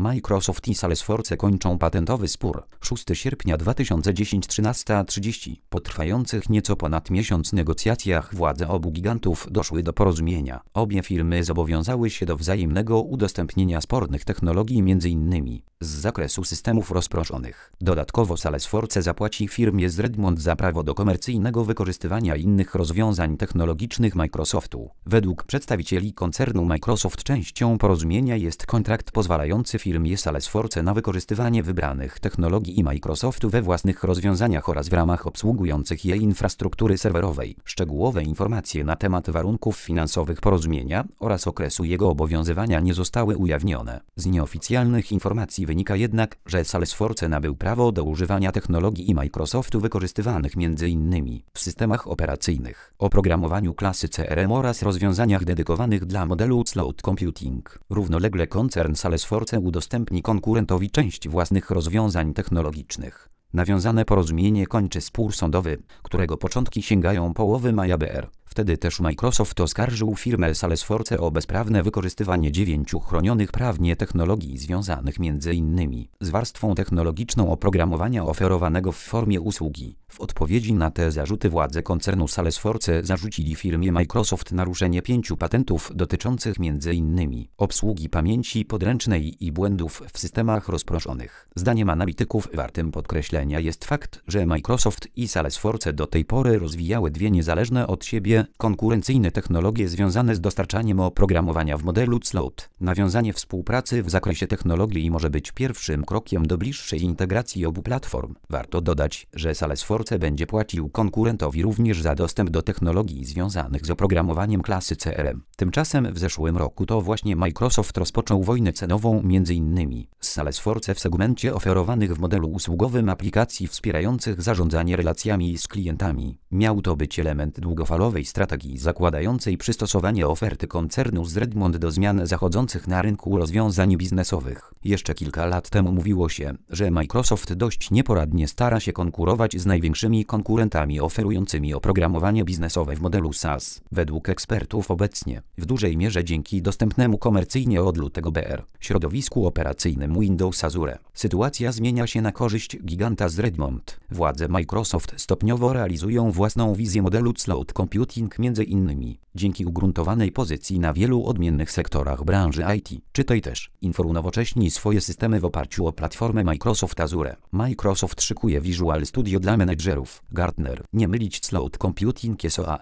Microsoft i Salesforce kończą patentowy spór. 6 sierpnia 2010 13:30. Po trwających nieco ponad miesiąc negocjacjach władze obu gigantów doszły do porozumienia. Obie firmy zobowiązały się do wzajemnego udostępnienia spornych technologii m.in. z zakresu systemów rozproszonych. Dodatkowo Salesforce zapłaci firmie z Redmond za prawo do komercyjnego wykorzystywania innych rozwiązań technologicznych Microsoftu. Według przedstawicieli koncernu Microsoft częścią porozumienia jest kontrakt pozwalający firmie Salesforce na wykorzystywanie wybranych technologii i Microsoftu we własnych rozwiązaniach oraz w ramach obsługujących jej infrastruktury serwerowej. Szczegółowe informacje na temat warunków finansowych porozumienia oraz okresu jego obowiązywania nie zostały ujawnione. Z nieoficjalnych informacji wynika jednak, że Salesforce nabył prawo do używania technologii i Microsoftu wykorzystywanych m.in. w systemach operacyjnych, oprogramowaniu klasy CRM oraz rozwiązaniach dedykowanych dla modelu Cloud Computing. Równolegle koncern Salesforce udostępni konkurentowi część własnych rozwiązań technologicznych. Nawiązane porozumienie kończy spór sądowy, którego początki sięgają połowy maja br. Wtedy też Microsoft oskarżył firmę Salesforce o bezprawne wykorzystywanie 9 chronionych prawnie technologii związanych m.in. z warstwą technologiczną oprogramowania oferowanego w formie usługi. W odpowiedzi na te zarzuty władze koncernu Salesforce zarzucili firmie Microsoft naruszenie 5 patentów dotyczących m.in. obsługi pamięci podręcznej i błędów w systemach rozproszonych. Zdaniem analityków wartym podkreślenia jest fakt, że Microsoft i Salesforce do tej pory rozwijały dwie niezależne od siebie konkurencyjne technologie związane z dostarczaniem oprogramowania w modelu cloud. Nawiązanie współpracy w zakresie technologii może być pierwszym krokiem do bliższej integracji obu platform. Warto dodać, że Salesforce będzie płacił konkurentowi również za dostęp do technologii związanych z oprogramowaniem klasy CRM. Tymczasem w zeszłym roku to właśnie Microsoft rozpoczął wojnę cenową m.in. z Salesforce w segmencie oferowanych w modelu usługowym aplikacji wspierających zarządzanie relacjami z klientami. Miał to być element długofalowej strategii zakładającej przystosowanie oferty koncernu z Redmond do zmian zachodzących na rynku rozwiązań biznesowych. Jeszcze kilka lat temu mówiło się, że Microsoft dość nieporadnie stara się konkurować z największymi konkurentami oferującymi oprogramowanie biznesowe w modelu SaaS. Według ekspertów obecnie, w dużej mierze dzięki dostępnemu komercyjnie od lutego br. środowisku operacyjnym Windows Azure, sytuacja zmienia się na korzyść giganta z Redmond. Władze Microsoft stopniowo realizują własną wizję modelu Cloud Computing m.in. dzięki ugruntowanej pozycji na wielu odmiennych sektorach branży IT. Czytaj też, unowocześnij swoje systemy w oparciu o platformę Microsoft Azure. Microsoft szykuje Visual Studio dla menedżerów. Gartner. Nie mylić Cloud Computing SOA